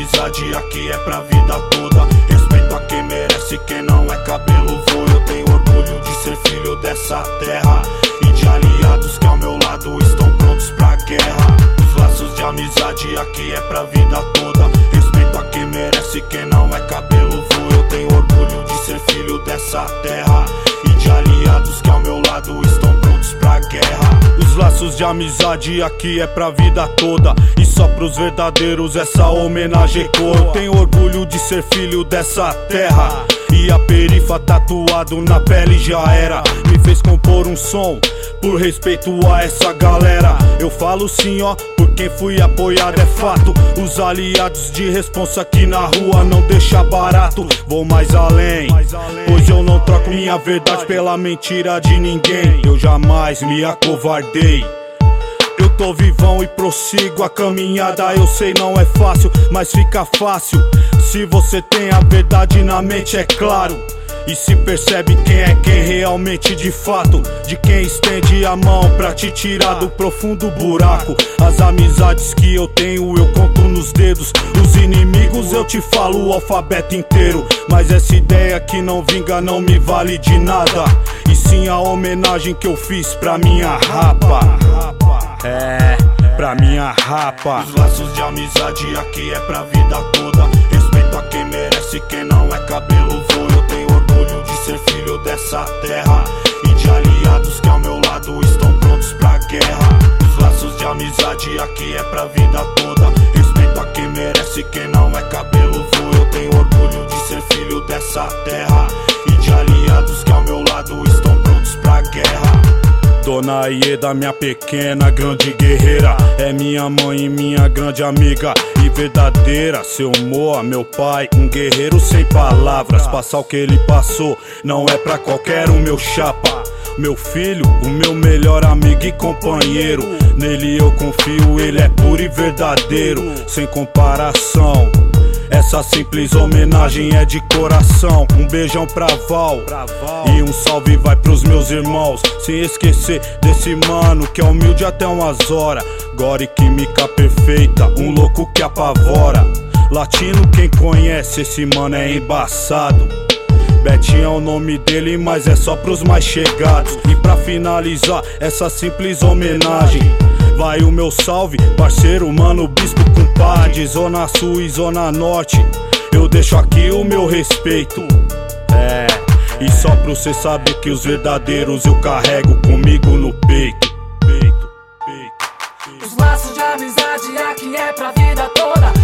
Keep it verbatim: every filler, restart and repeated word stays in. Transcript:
amizade aqui é pra vida toda. Respeito a quem merece, quem não é cabelo voa. Eu tenho orgulho de ser filho dessa terra e de aliados que ao meu lado estão prontos pra guerra. Os laços de amizade aqui é pra vida toda. Respeito a quem merece, quem não é cabelo voa. Eu tenho orgulho de ser filho dessa terra e de aliados que ao meu lado estão prontos pra guerra. Os laços de amizade aqui é pra vida toda e só pros verdadeiros essa homenagem ecoa. Eu tenho orgulho de ser filho dessa terra e a perifa tatuado na pele já era. Me fez compor um som por respeito a essa galera. Eu falo sim, ó, por quem fui apoiado é fato. Os aliados de responsa aqui na rua não deixa barato. Vou mais além, pois eu não troco minha verdade pela mentira de ninguém. Eu jamais me acovardei. Eu tô vivão e prossigo a caminhada. Eu sei não é fácil, mas fica fácil se você tem a verdade na mente, é claro. E se percebe quem é quem realmente de fato, de quem estende a mão pra te tirar do profundo buraco. As amizades que eu tenho eu conto nos dedos. Os inimigos eu te falo o alfabeto inteiro. Mas essa ideia que não vinga não me vale de nada, e sim a homenagem que eu fiz pra minha rapa. É, pra minha rapa. Os laços de amizade aqui é pra vida toda. Respeito a quem merece, quem não é cabelo voa. Eu tenho orgulho de ser filho dessa terra e de aliados que ao meu lado estão prontos pra guerra. Os laços de amizade aqui é pra vida toda. Respeito a quem merece, quem não é cabelo voa. Eu tenho orgulho de ser filho dessa terra e de aliados que ao meu lado estão prontos pra guerra. Dona Ieda, minha pequena, grande guerreira, é minha mãe e minha grande amiga e verdadeira. Seu Moa, meu pai, um guerreiro sem palavras. Passar o que ele passou não é pra qualquer um, meu chapa. Meu filho, o meu melhor amigo e companheiro. Nele eu confio, ele é puro e verdadeiro, sem comparação. Essa simples homenagem é de coração. Um beijão pra Val e um salve vai pros meus irmãos. Sem esquecer desse mano que é humilde até umas horas. Gore química perfeita, um louco que apavora. Latino quem conhece, esse mano é embaçado. Betinho é o nome dele, mas é só pros mais chegados. E pra finalizar essa simples homenagem, vai o meu salve, parceiro, mano, bispo, compadre. Zona Sul e Zona Norte, eu deixo aqui o meu respeito. É, e só pra você saber que os verdadeiros eu carrego comigo no peito. Peito, peito, peito. Os laços de amizade aqui é pra vida toda.